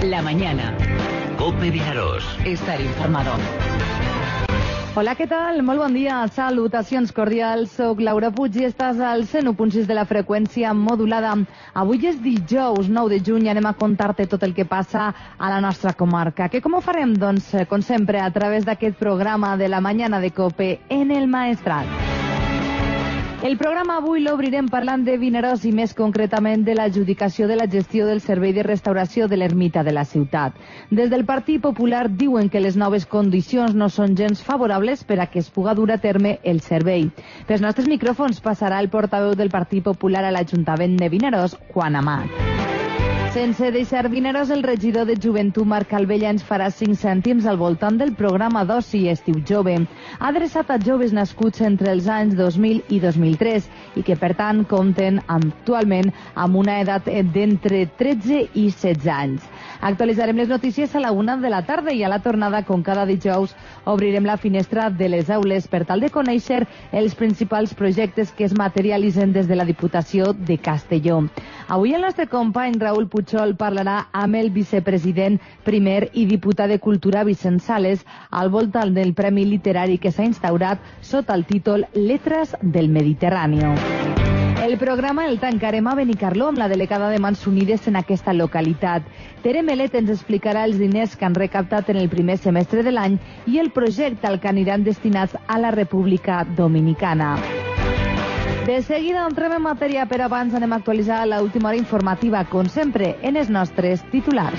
La mañana. COPE Vinaròs. Estar informado. Hola, què tal? Molt bon dia. Salutacions cordials. Soc Laura Puig i estàs al 101.6 de la freqüència modulada. Avui és dijous 9 de juny i anem a contar-te tot el que passa a la nostra comarca. Com ho farem? Doncs, com sempre, a través d'aquest programa de la mañana de COPE en el Maestrat. El programa avui l'obrirem parlant de Vinaròs i més concretament de l'adjudicació de la gestió del servei de restauració de l'ermita de la ciutat. Des del Partit Popular diuen que les noves condicions no són gens favorables per a que es puga dur a terme el servei. Pels nostres micròfons passarà el portaveu del Partit Popular a l'Ajuntament de Vinaròs, Juan Amat. Sense deixar Vinaròs, el regidor de Joventut, Marc Calvella, ens farà 5 cèntims al voltant del programa d'oci Estiu Jove, adreçat a joves nascuts entre els anys 2000 i 2003 i que, per tant, compten actualment amb una edat d'entre 13 i 16 anys. Actualitzarem les notícies a la 1 de la tarda i a la tornada, com cada dijous, obrirem la finestra de les aules per tal de conèixer els principals projectes que es materialitzen des de la Diputació de Castelló. Avui el nostre company Raül Puigol parlarà amb el vicepresident primer i diputat de Cultura Vicent Sales al voltant del Premi Literari que s'ha instaurat sota el títol Letras del Mediterrani. El programa el tancarem a Benicarló amb la delegada de Mans Unides en aquesta localitat. Tere Melet ens explicarà els diners que han recaptat en el primer semestre de l'any i el projecte al que aniran destinats a la República Dominicana. De seguida entrem en matèria, però abans anem a actualitzar l'última hora informativa, com sempre, en els nostres titulars.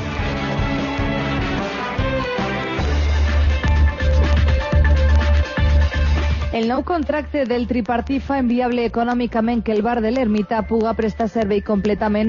El nou contracte del tripartit fa inviable econòmicament que el bar de l'Ermita puga prestar servei completament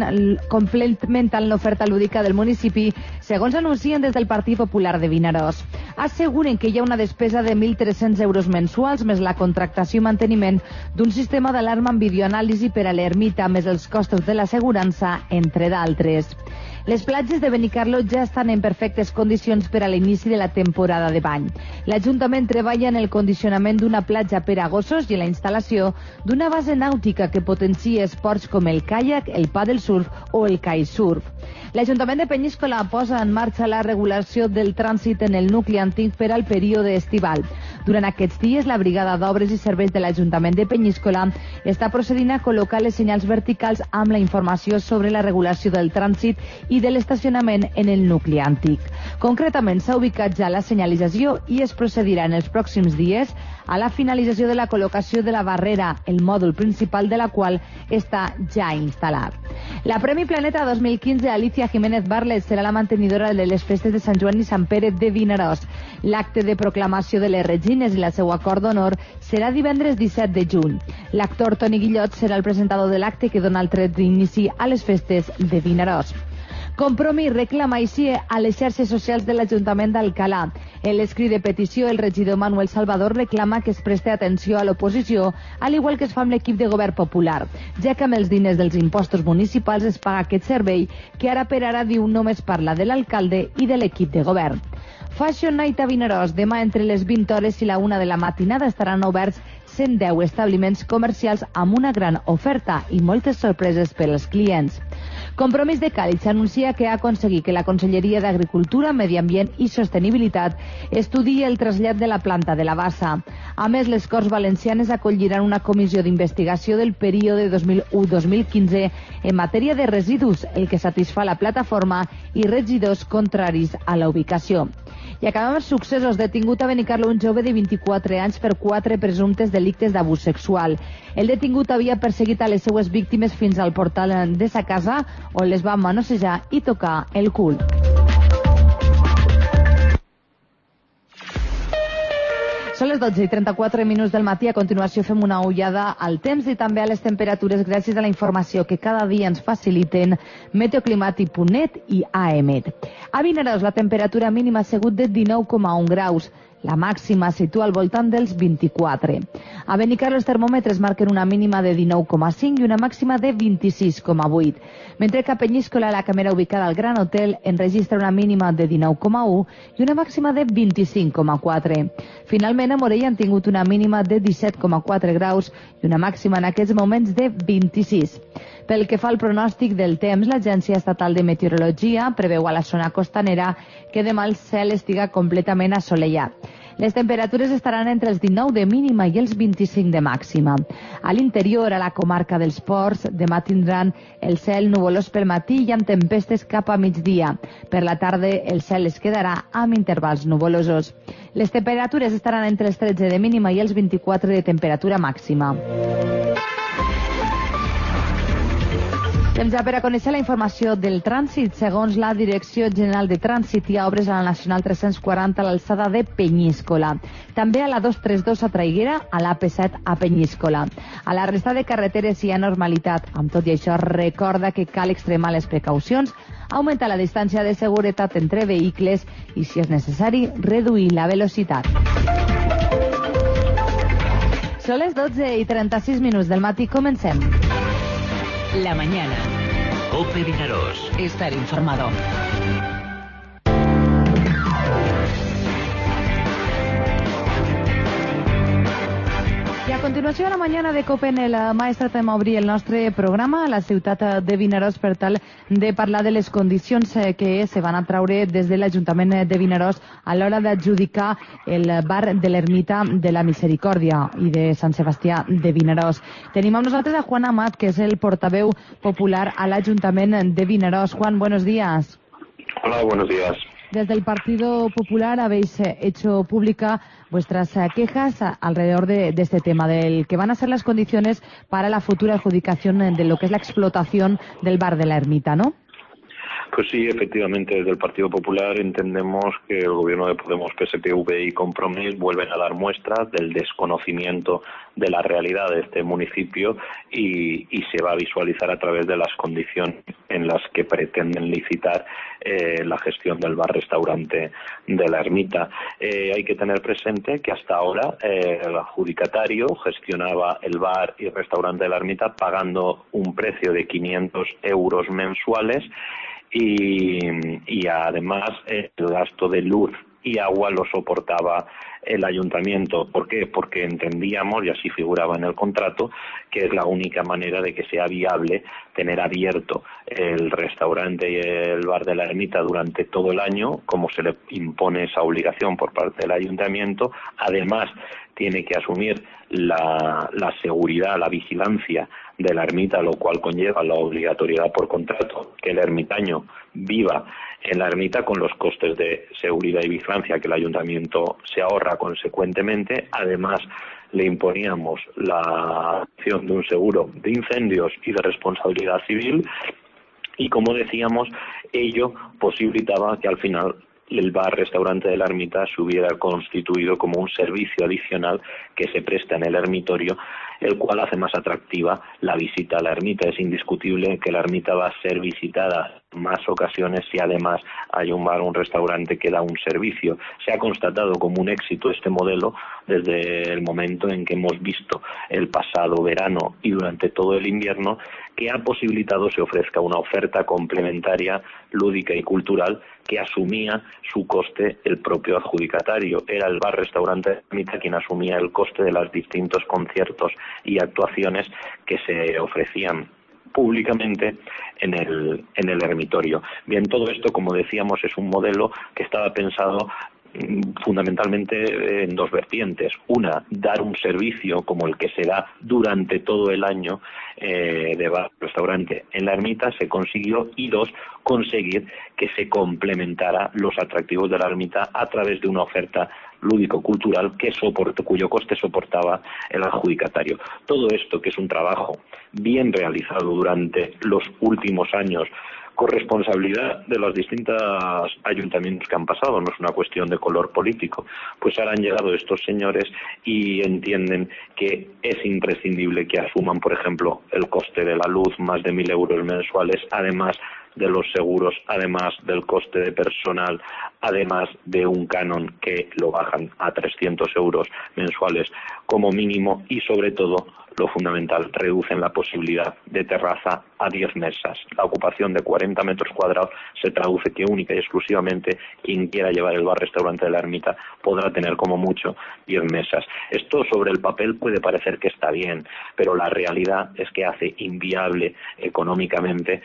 en l'oferta lúdica del municipi, segons anuncien des del Partit Popular de Vinaròs. Asseguren que hi ha una despesa de 1.300 euros mensuals més la contractació i manteniment d'un sistema d'alarma amb videoanàlisi per a l'Ermita més els costos de l'assegurança, entre d'altres. Les platges de Benicarló ja estan en perfectes condicions per a l'inici de la temporada de bany. L'Ajuntament treballa en el condicionament d'una platja per a gossos i en la instal·lació d'una base nàutica que potenciï esports com el caiac, el paddle surf o el kitesurf. L'Ajuntament de Penyíscola posa en marxa la regulació del trànsit en el nucli antic per al període estival. Durant aquests dies, la Brigada d'Obres i Serveis de l'Ajuntament de Penyíscola està procedint a col·locar les senyals verticals amb la informació sobre la regulació del trànsit i de l'estacionament en el nucli antic. Concretament, s'ha ubicat ja la senyalització i es procedirà en els pròxims dies a la finalització de la col·locació de la barrera, el mòdul principal de la qual està ja instal·lat. La Premi Planeta 2015 Alicia Jiménez Barlet serà la mantenidora de les festes de Sant Joan i Sant Pere de Vinaròs. L'acte de proclamació de les regines i la seu acord d'honor serà divendres 17 de juny. L'actor Toni Guillot serà el presentador de l'acte que dona el tret d'inici a les festes de Vinaròs. Compromís reclama així a les xarxes socials de l'Ajuntament d'Alcalà. En l'escrit de petició, el regidor Manuel Salvador reclama que es preste atenció a l'oposició, al igual que es fa amb l'equip de govern popular, ja que amb els diners dels impostos municipals es paga aquest servei, que ara per ara diu només parla de l'alcalde i de l'equip de govern. Fashion Night a Vinaròs. Demà entre les 20 hores i la 1 de la matinada estaran oberts 110 establiments comercials amb una gran oferta i moltes sorpreses per als clients. Compromís de Càlig anuncia que ha aconseguit que la Conselleria d'Agricultura, Medi Ambient i Sostenibilitat estudiï el trasllat de la planta de la Bassa. A més, les Corts Valencianes acolliran una comissió d'investigació del període 2001-2015 en matèria de residus, el que satisfà la plataforma i regidors contraris a la ubicació. I acabem amb successos. Detingut a Benicarló un jove de 24 anys per 4 presumptes delictes d'abús sexual. El detingut havia perseguit a les seues víctimes fins al portal de sa casa, on les va manosejar i tocar el cul. Són les 12:34 del matí. A continuació fem una ullada al temps i també a les temperatures gràcies a la informació que cada dia ens faciliten meteoclimàtic.net i AEMET. A Vinaròs la temperatura mínima ha sigut de 19,1 graus. La màxima situa al voltant dels 24. A Benicarló els termòmetres marquen una mínima de 19,5 i una màxima de 26,8. Mentre que a Penyíscola, la càmera ubicada al Gran Hotel, enregistra una mínima de 19,1 i una màxima de 25,4. Finalment, a Morella han tingut una mínima de 17,4 graus i una màxima en aquests moments de 26. Pel que fa al pronòstic del temps, l'Agència Estatal de Meteorologia preveu a la zona costanera que demà el cel estiga completament assolellat. Les temperatures estaran entre els 19 de mínima i els 25 de màxima. A l'interior, a la comarca dels Ports, demà tindran el cel nuvolós pel matí i amb tempestes cap a migdia. Per la tarda, el cel es quedarà amb intervals nuvolosos. Les temperatures estaran entre els 13 de mínima i els 24 de temperatura màxima. Temps ja per a conèixer la informació del trànsit. Segons la Direcció General de Trànsit, hi ha obres a la Nacional 340 a l'alçada de Penyíscola. També a la 232 a Traiguera, a l'AP7 a Penyíscola. A la resta de carreteres hi ha normalitat. Amb tot i això, recorda que cal extremar les precaucions, augmentar la distància de seguretat entre vehicles i, si és necessari, reduir la velocitat. Són les 12:36 del matí. Comencem. La mañana. COPE Vinaròs. Estar informado. I a continuació de la mañana de COPE en el Maestrat hem obrir el nostre programa a la ciutat de Vinaròs per tal de parlar de les condicions que se van a traure des de l'Ajuntament de Vinaròs a l'hora d'adjudicar el bar de l'Ermita de la Misericòrdia i de Sant Sebastià de Vinaròs. Tenim amb nosaltres a Juan Amat, que és el portaveu popular a l'Ajuntament de Vinaròs. Juan, buenos días. Hola, buenos días. Desde el Partido Popular habéis hecho pública vuestras quejas alrededor de este tema, del que van a ser las condiciones para la futura adjudicación de lo que es la explotación del bar de la Ermita, ¿no? Pues sí, efectivamente, desde el Partido Popular entendemos que el gobierno de Podemos, PSPV y Compromís vuelven a dar muestras del desconocimiento de la realidad de este municipio y se va a visualizar a través de las condiciones en las que pretenden licitar la gestión del bar-restaurante de la Ermita. Hay que tener presente que hasta ahora el adjudicatario gestionaba el bar y restaurante de la Ermita pagando un precio de 500 euros mensuales y además el gasto de luz y agua lo soportaba el ayuntamiento. ¿Por qué? Porque entendíamos, y así figuraba en el contrato, que es la única manera de que sea viable tener abierto el restaurante y el bar de la Ermita durante todo el año, como se le impone esa obligación por parte del ayuntamiento. Además, tiene que asumir la seguridad, la vigilancia de la ermita, lo cual conlleva la obligatoriedad por contrato que el ermitaño viva en la ermita con los costes de seguridad y vigilancia que el ayuntamiento se ahorra consecuentemente. Además, le imponíamos la acción de un seguro de incendios y de responsabilidad civil y, como decíamos, ello posibilitaba que al final el bar-restaurante de la Ermita se hubiera constituido como un servicio adicional que se presta en el ermitorio, el cual hace más atractiva la visita a la ermita. Es indiscutible que la ermita va a ser visitada en más ocasiones si además hay un bar o un restaurante que da un servicio. Se ha constatado como un éxito este modelo desde el momento en que hemos visto el pasado verano y durante todo el invierno, que ha posibilitado se ofrezca una oferta complementaria, lúdica y cultural que asumía su coste el propio adjudicatario. Era el bar-restaurante de la Ermita quien asumía el coste de los distintos conciertos y actuaciones que se ofrecían públicamente en el ermitorio. Bien, todo esto, como decíamos, es un modelo que estaba pensado fundamentalmente en dos vertientes. Una, dar un servicio como el que se da durante todo el año de bar-restaurante en la ermita, se consiguió, y dos, conseguir que se complementara los atractivos de la ermita a través de una oferta lúdico-cultural cuyo coste soportaba el adjudicatario. Todo esto, que es un trabajo bien realizado durante los últimos años, con responsabilidad de los distintos ayuntamientos que han pasado, no es una cuestión de color político, pues ahora han llegado estos señores y entienden que es imprescindible que asuman, por ejemplo, el coste de la luz, más de 1.000 euros mensuales, además de los seguros, además del coste de personal, además de un canon que lo bajan a 300 euros mensuales como mínimo y, sobre todo, lo fundamental, reducen la posibilidad de terraza a 10 mesas. La ocupación de 40 metros cuadrados se traduce que única y exclusivamente quien quiera llevar el bar-restaurante de la Ermita podrá tener como mucho 10 mesas. Esto sobre el papel puede parecer que está bien, pero la realidad es que hace inviable económicamente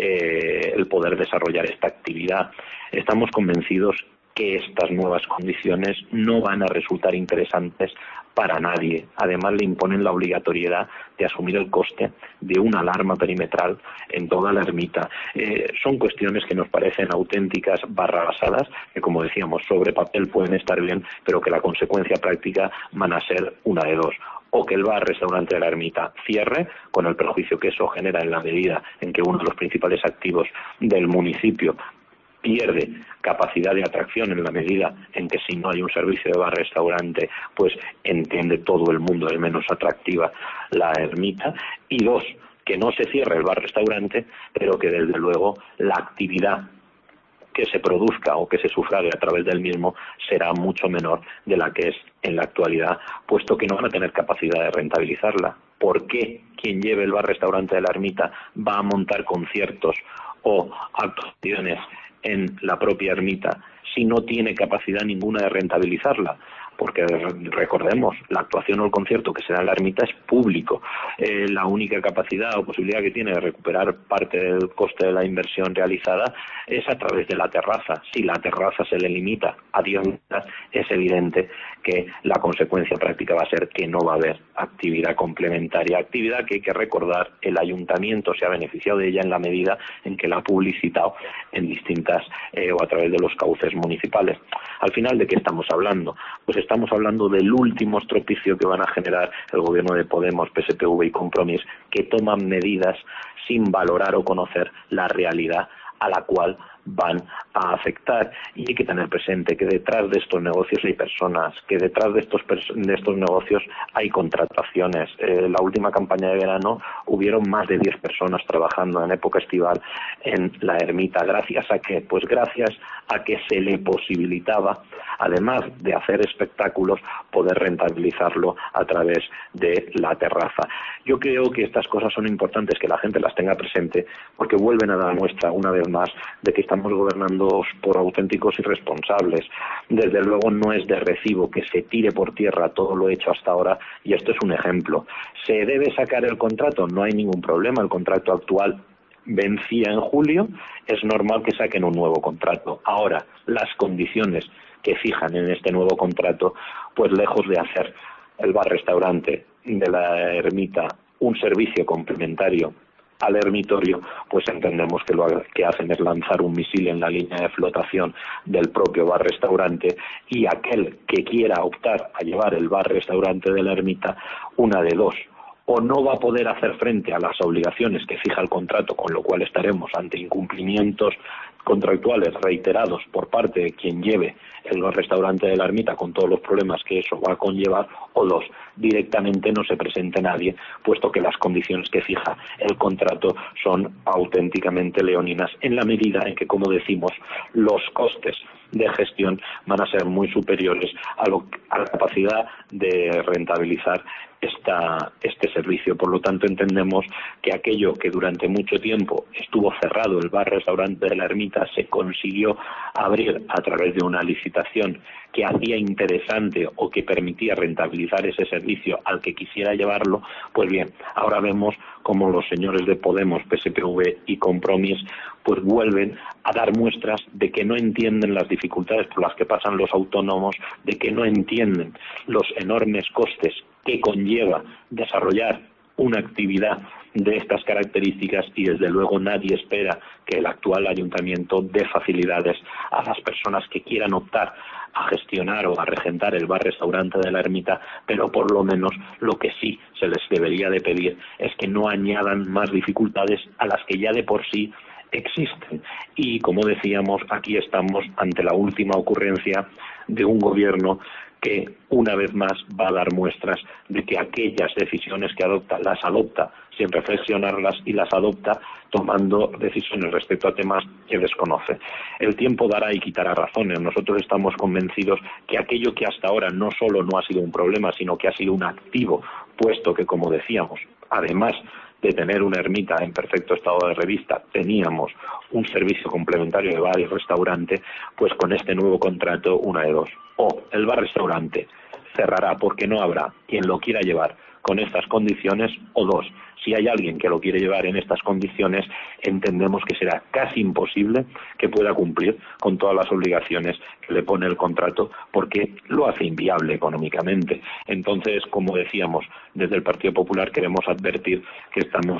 el poder desarrollar esta actividad. Estamos convencidos que estas nuevas condiciones no van a resultar interesantes para nadie. Además, le imponen la obligatoriedad de asumir el coste de una alarma perimetral en toda la ermita. Son cuestiones que nos parecen auténticas barrabasadas, que, como decíamos, sobre papel pueden estar bien, pero que la consecuencia práctica van a ser una de dos: o que el bar-restaurante de la ermita cierre, con el perjuicio que eso genera en la medida en que uno de los principales activos del municipio pierde capacidad de atracción en la medida en que si no hay un servicio de bar-restaurante, pues entiende todo el mundo de menos atractiva la ermita. Y dos, que no se cierre el bar-restaurante, pero que desde luego la actividad que se produzca o que se sufrague a través del mismo será mucho menor de la que es en la actualidad, puesto que no van a tener capacidad de rentabilizarla. ¿Por qué quien lleve el bar-restaurante de la ermita va a montar conciertos o actuaciones en la propia ermita si no tiene capacidad ninguna de rentabilizarla? Porque recordemos, la actuación o el concierto que se da en la ermita es público. La única capacidad o posibilidad que tiene de recuperar parte del coste de la inversión realizada es a través de la terraza. Si la terraza se le limita a 10 mesas, es evidente que la consecuencia práctica va a ser que no va a haber actividad complementaria, actividad que hay que recordar, el ayuntamiento se ha beneficiado de ella en la medida en que la ha publicitado en distintas o a través de los cauces municipales. Al final, ¿de qué estamos hablando? Pues estamos hablando del último estropicio que van a generar el gobierno de Podemos, PSPV y Compromís, que toman medidas sin valorar o conocer la realidad a la cual van a afectar. Y hay que tener presente que detrás de estos negocios hay personas, que detrás de estos negocios hay contrataciones. La última campaña de verano hubieron más de 10 personas trabajando en época estival en la ermita. ¿Gracias a qué? Pues gracias a que se le posibilitaba, además de hacer espectáculos, poder rentabilizarlo a través de la terraza. Yo creo que estas cosas son importantes que la gente las tenga presente, porque vuelven a dar muestra una vez más de que estamos gobernando por auténticos irresponsables. Desde luego no es de recibo que se tire por tierra todo lo hecho hasta ahora, y esto es un ejemplo. ¿Se debe sacar el contrato? No hay ningún problema. El contrato actual vencía en julio, es normal que saquen un nuevo contrato. Ahora, las condiciones que fijan en este nuevo contrato, pues lejos de hacer el bar-restaurante de la ermita un servicio complementario al ermitorio, pues entendemos que lo que hacen es lanzar un misil en la línea de flotación del propio bar-restaurante, y aquel que quiera optar a llevar el bar-restaurante de la ermita, una de dos: o no va a poder hacer frente a las obligaciones que fija el contrato, con lo cual estaremos ante incumplimientos contractuales reiterados por parte de quien lleve el restaurante de la ermita, con todos los problemas que eso va a conllevar; o dos, directamente no se presente nadie, puesto que las condiciones que fija el contrato son auténticamente leoninas, en la medida en que, como decimos, los costes de gestión van a ser muy superiores a la capacidad de rentabilizar este servicio. Por lo tanto, entendemos que aquello que durante mucho tiempo estuvo cerrado, el bar-restaurante de la ermita, se consiguió abrir a través de una licitación que hacía interesante o que permitía rentabilizar ese servicio al que quisiera llevarlo. Pues bien, ahora vemos como los señores de Podemos, PSPV y Compromís pues vuelven a dar muestras de que no entienden las dificultades por las que pasan los autónomos, de que no entienden los enormes costes que conlleva desarrollar una actividad de estas características, y desde luego nadie espera que el actual ayuntamiento dé facilidades a las personas que quieran optar a gestionar o a regentar el bar-restaurante de la ermita, pero por lo menos lo que sí se les debería de pedir es que no añadan más dificultades a las que ya de por sí existen. Y como decíamos, aquí estamos ante la última ocurrencia de un gobierno que una vez más va a dar muestras de que aquellas decisiones que adopta, las adopta sin reflexionarlas y las adopta tomando decisiones respecto a temas que desconoce. El tiempo dará y quitará razones. Nosotros estamos convencidos que aquello que hasta ahora no solo no ha sido un problema, sino que ha sido un activo, puesto que, como decíamos, además de tener una ermita en perfecto estado de revista, teníamos un servicio complementario de bar y restaurante, pues con este nuevo contrato, una de dos. O el bar-restaurante cerrará porque no habrá quien lo quiera llevar con estas condiciones, o dos, si hay alguien que lo quiere llevar en estas condiciones, entendemos que será casi imposible que pueda cumplir con todas las obligaciones que le pone el contrato, porque lo hace inviable económicamente. Entonces, como decíamos, desde el Partido Popular queremos advertir que estamos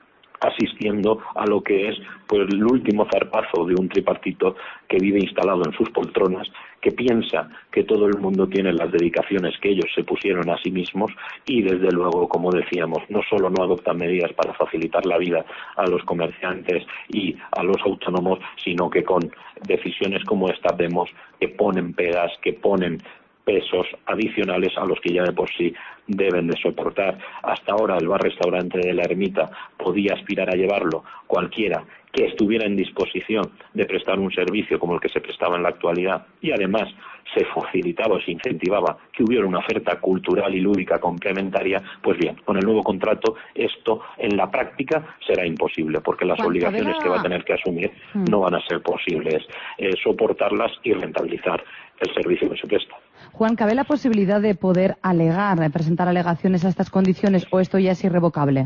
asistiendo a lo que es pues el último zarpazo de un tripartito que vive instalado en sus poltronas, que piensa que todo el mundo tiene las dedicaciones que ellos se pusieron a sí mismos y, desde luego, como decíamos, no solo no adoptan medidas para facilitar la vida a los comerciantes y a los autónomos, sino que con decisiones como esta vemos que ponen pegas, que ponen pesos adicionales a los que ya de por sí deben de soportar. Hasta ahora el bar-restaurante de la Ermita podía aspirar a llevarlo cualquiera que estuviera en disposición de prestar un servicio como el que se prestaba en la actualidad, y además se facilitaba o se incentivaba que hubiera una oferta cultural y lúdica complementaria. Pues bien, con el nuevo contrato esto en la práctica será imposible, porque las obligaciones que va a tener que asumir no van a ser posibles soportarlas y rentabilizar el servicio que se presta. Juan, ¿cabe la posibilidad de poder alegar, de presentar alegaciones a estas condiciones, o esto ya es irrevocable?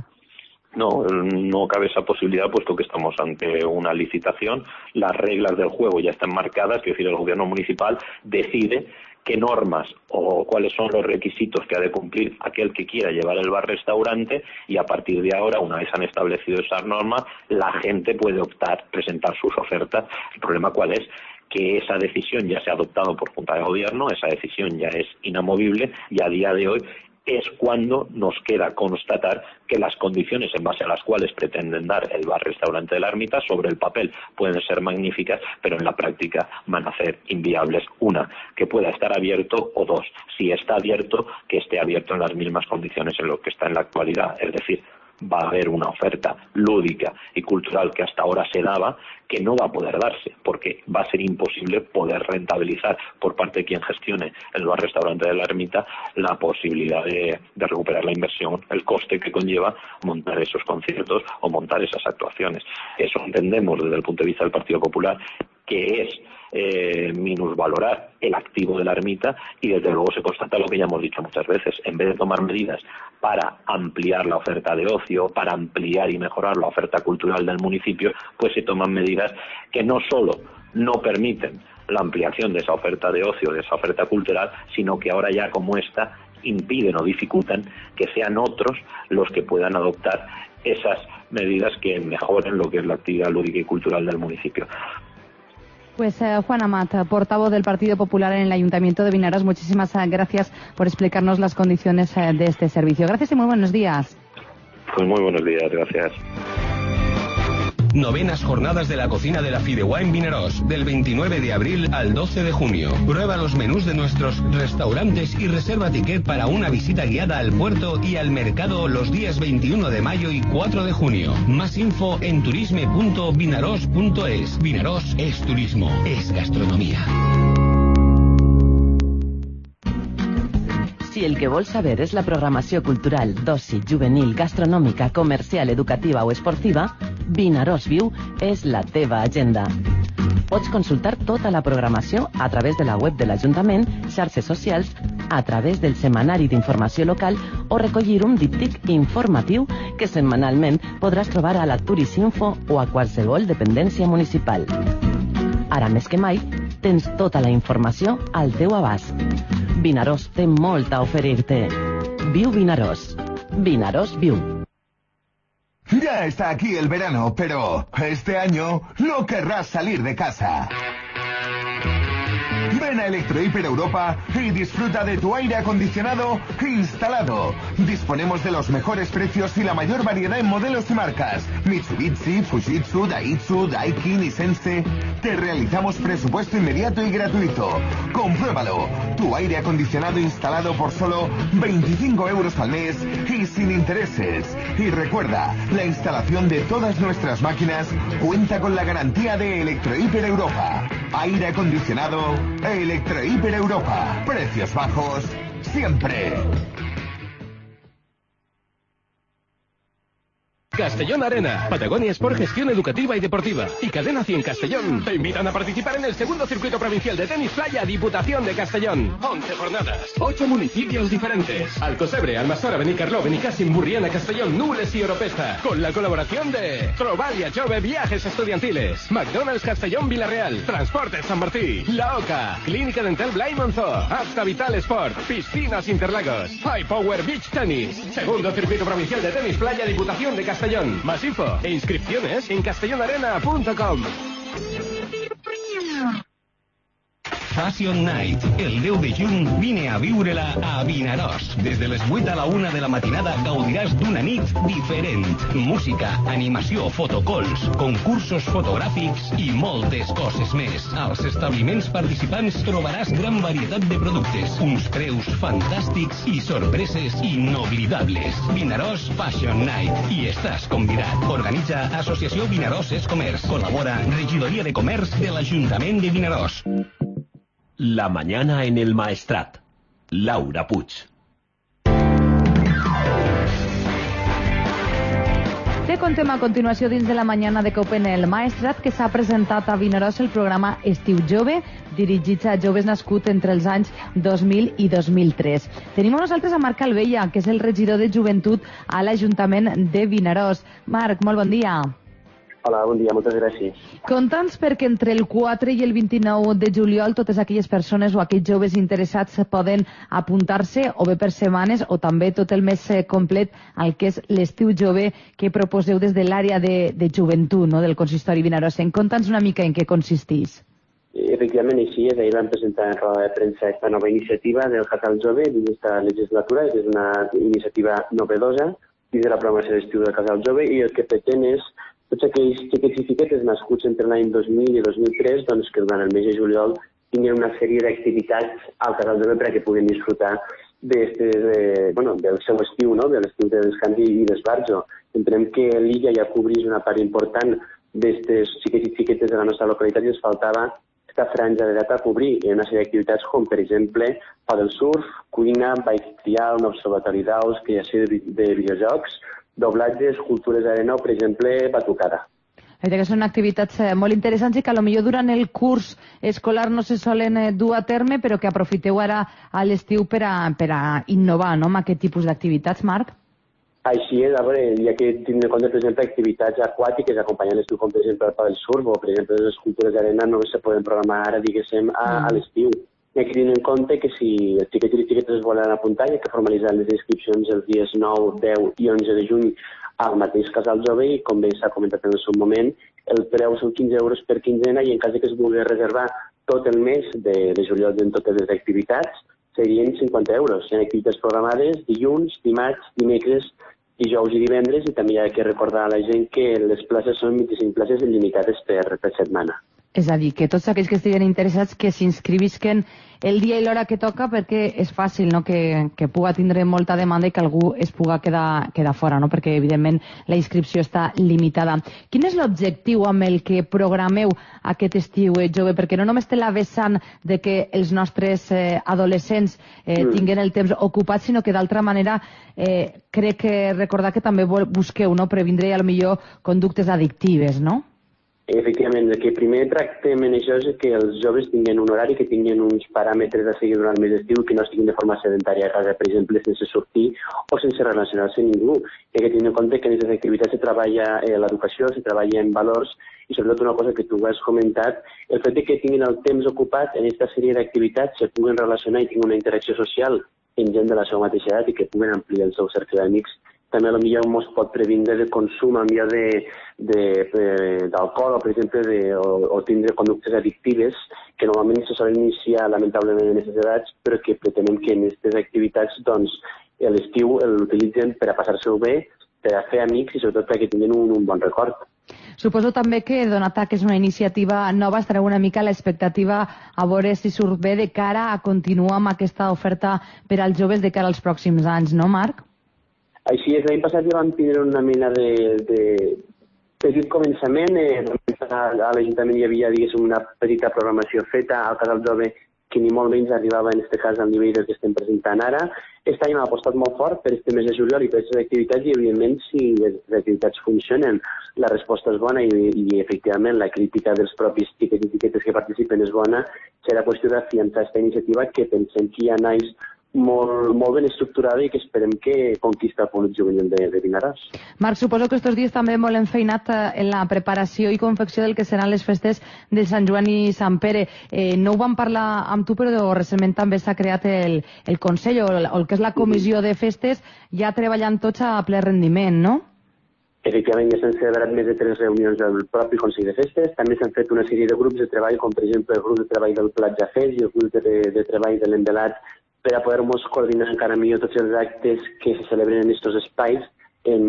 No, no cabe esa posibilidad, puesto que estamos ante una licitación, las reglas del juego ya están marcadas, es decir, el gobierno municipal decide qué normas o cuáles son los requisitos que ha de cumplir aquel que quiera llevar el bar-restaurante, y a partir de ahora, una vez han establecido esas normas, la gente puede optar, presentar sus ofertas. ¿El problema cuál es? Que esa decisión ya se ha adoptado por Junta de Gobierno, esa decisión ya es inamovible, y a día de hoy es cuando nos queda constatar que las condiciones en base a las cuales pretenden dar el bar-restaurante de la Ermita sobre el papel pueden ser magníficas, pero en la práctica van a ser inviables. Una, que pueda estar abierto, o dos, si está abierto, que esté abierto en las mismas condiciones en lo que está en la actualidad. Es decir, va a haber una oferta lúdica y cultural que hasta ahora se daba, que no va a poder darse, porque va a ser imposible poder rentabilizar por parte de quien gestione el bar-restaurante de la Ermita la posibilidad de recuperar la inversión, el coste que conlleva montar esos conciertos o montar esas actuaciones. Eso entendemos desde el punto de vista del Partido Popular que es minusvalorar el activo de la Ermita, y desde luego se constata lo que ya hemos dicho muchas veces: en vez de tomar medidas para ampliar la oferta de ocio, para ampliar y mejorar la oferta cultural del municipio, pues se toman medidas que no solo no permiten la ampliación de esa oferta de ocio, de esa oferta cultural, sino que ahora ya, como esta, impiden o dificultan que sean otros los que puedan adoptar esas medidas que mejoren lo que es la actividad lúdica y cultural del municipio. Pues Juan Amat, portavoz del Partido Popular en el Ayuntamiento de Vinaròs, muchísimas gracias por explicarnos las condiciones de este servicio. Gracias y muy buenos días. Pues muy buenos días, gracias. Novenas jornadas de la cocina de la Fideuà en Vinaròs, del 29 de abril al 12 de junio. Prueba los menús de nuestros restaurantes y reserva ticket para una visita guiada al puerto y al mercado los días 21 de mayo y 4 de junio. Más info en turisme.vinaròs.es. Vinaròs es turismo, es gastronomía. Si el que vol saber és la programació cultural, d'oci, juvenil, gastronòmica, comercial, educativa o esportiva, Vinaròs Viu és la teva agenda. Pots consultar tota la programació a través de la web de l'Ajuntament, xarxes socials, a través del setmanari d'informació local o recollir un díptic informatiu que setmanalment podràs trobar a l'Acturisinfo o a qualsevol dependència municipal. Ara més que mai, tens tota la informació al teu abast. Vinaròs té molt a oferir-te. Viu Vinaròs. Vinaròs Viu. Ya está aquí el verano, pero este año no querrás salir de casa. Ven a Electrohiper Europa y disfruta de tu aire acondicionado instalado. Disponemos de los mejores precios y la mayor variedad en modelos y marcas. Mitsubishi, Fujitsu, Daihatsu, Daikin y Sense. Te realizamos presupuesto inmediato y gratuito. Compruébalo. Tu aire acondicionado instalado por solo 25 euros al mes y sin intereses. Y recuerda, la instalación de todas nuestras máquinas cuenta con la garantía de Electrohiper Europa. Aire acondicionado, Electrohiper Europa. Precios bajos, siempre. Castellón Arena, Patagonia Sport Gestión Educativa y Deportiva y Cadena 100 Castellón te invitan a participar en el segundo circuito provincial de tenis playa Diputación de Castellón. 11 jornadas, 8 municipios diferentes. Alcocebre, Almassora, Benicarló, Benicàssim, Burriana, Castellón, Nules y Oropesta. Con la colaboración de Trovalia Jove Viajes Estudiantiles, McDonald's Castellón Villarreal, Transportes San Martí, La Oca, Clínica Dental Blai Monzó, Apta Vital Sport, Piscinas Interlagos, High Power Beach Tennis. Segundo circuito provincial de tenis playa Diputación de Castellón. Más info e inscripciones en castellonarena.com. Fashion Night. El 10 de juny vine a viure-la a Vinaròs. Des de les 8 a la 1 de la matinada gaudiràs d'una nit diferent. Música, animació, fotocalls, concursos fotogràfics i moltes coses més. Als establiments participants trobaràs gran varietat de productes, uns preus fantàstics i sorpreses inoblidables. Vinaròs Fashion Night. I estàs convidat. Organitza Associació Vinaròs Es Comerç. Col·labora Regidoria de Comerç de l'Ajuntament de Vinaròs. La mañana en el Maestrat. Laura Puig. Te contem a continuació dins de la mañana de COPE en el Maestrat que s'ha presentat a Vinaròs el programa Estiu Jove, dirigit a joves nascuts entre els anys 2000 i 2003. Tenim amb nosaltres a Marc Calvella, que és el regidor de Joventut a l'Ajuntament de Vinaròs. Marc, molt bon dia. Hola, bon dia, moltes gràcies. Conta'ns perquè entre el 4 i el 29 de juliol totes aquelles persones o aquells joves interessats poden apuntar-se o bé per setmanes o també tot el mes complet al que és l'estiu jove que proposeu des de l'àrea de joventut, no?, del consistori vinaròsenc. Conta'ns una mica en què consistís. Efectivament, així és. Ahir vam presentar en roda de premsa esta nova iniciativa del Casal Jove dins d'esta legislatura, que és una iniciativa novedosa dins de la programació d'estiu del Casal Jove, i el que pretén és tots aquells xiquets i xiquetes nascuts entre l'any 2000 i 2003, doncs que durant el mes de juliol tinguin una sèrie d'activitats al Casal Jove perquè puguen disfrutar del seu estiu, no?, de l'estiu de descans i d'esbarjo. Entenem que l'illa ja cobrís una part important d'aquests xiquets i xiquetes de la nostra localitat i ens faltava aquesta franja d'edat a cobrir en una sèrie d'activitats com, per exemple, paddle surf, cuina, bike trial, un observatori d'aus, creació de videojocs, doblatges, cultures d'arena o, per exemple, batucada. Que són activitats molt interessants i que potser durant el curs escolar no se solen dur a terme, però que aprofiteu ara a l'estiu per a innovar, no?, amb aquest tipus d'activitats, Marc? Així és, a veure, hi ha que tenir en compte, per exemple, activitats aquàtiques acompanyant l'estiu, com per exemple el paddle surf o, per exemple, les cultures d'arena només se poden programar ara, diguéssim, a l'estiu. Hi ha que tenir en compte que si els xiquets i xiquetes es volen apuntar, hi ha que formalitzar les inscripcions els dies 9, 10 i 11 de juny al mateix Casal Jove i, com bé s'ha comentat en el seu moment, el preu són 15 euros per quinzena i en cas que es vulgui reservar tot el mes de juliol en totes les activitats serien 50 euros. Hi ha activitats programades dilluns, dimarts, dimecres, dijous i divendres i també hi ha que recordar a la gent que les places són 25 places limitades per setmana. És a dir, que tots aquells que estiguen interessats que s'inscrivisquen el dia i l'hora que toca perquè és fàcil, no?, que puga tindre molta demanda i que algú es puga quedar fora, no?, perquè evidentment la inscripció està limitada. Quin és l'objectiu amb el que programeu aquest estiu jove? Perquè no només té la vessant de que els nostres adolescents tinguen el temps ocupat, sinó que d'altra manera crec que recordar que també busqueu, no?, previndre potser conductes addictives, no? Efectivament, el que primer tractem en això és que els joves tinguin un horari, que tinguin uns paràmetres a seguir durant el mes d'estiu, que no estiguin de forma sedentària a casa, per exemple, sense sortir o sense relacionar-se amb ningú. Hi ha que tenir en compte que en aquestes activitats se treballa l'educació, se treballa en valors i sobretot una cosa que tu has comentat, el fet de que tinguin el temps ocupat en aquesta sèrie d'activitats, se puguen relacionar i tinguin una interacció social amb gent de la seva mateixa edat i que puguen ampliar el seu cercle d'amics, també potser ens pot previndre de consum d'alcohol o, per exemple, o tindre conductes addictives que normalment se solen iniciar lamentablement en aquestes edats, però que pretenem que en aquestes activitats doncs, l'estiu l'utilitzen per a passar-se-ho bé, per a fer amics i sobretot perquè tinguin un bon record. Suposo també que, donat que és una iniciativa nova, estareu una mica a l'expectativa a veure si surt bé de cara a continuar amb aquesta oferta per als joves de cara als pròxims anys, no, Marc? Així és, l'any passat ja vam tindre una mena de petit començament. A l'Ajuntament hi havia, diguéssim, una petita programació feta al Casal Jove que ni molt menys arribava, en aquest cas, al nivell del que estem presentant ara. Aquest any hem apostat molt fort per este mes de juliol i per aquestes activitats i, evidentment, si les activitats funcionen, la resposta és bona i efectivament, la crítica dels propis xiquets i xiquetes que participen és bona. Serà qüestió d'afiançar aquesta iniciativa que pensem que ja naix molt ben estructurada i que esperem que conquista el públic juvenil de Vinaròs. Marc, suposo que estos dies també molt enfeinat en la preparació i confecció del que seran les festes de Sant Joan i Sant Pere. No ho vam parlar amb tu, però recentment també s'ha creat el Consell o el que és la Comissió de Festes, ja treballant tots a ple rendiment, no? Efectivament, ja s'han celebrat més de 3 reunions del propi Consell de Festes. També s'han fet una sèrie de grups de treball, com per exemple el grup de treball del Platja Fest i el grup de treball de l'Envelat, per a poder-nos coordinar encara millor tots els actes que se celebren en aquests espais en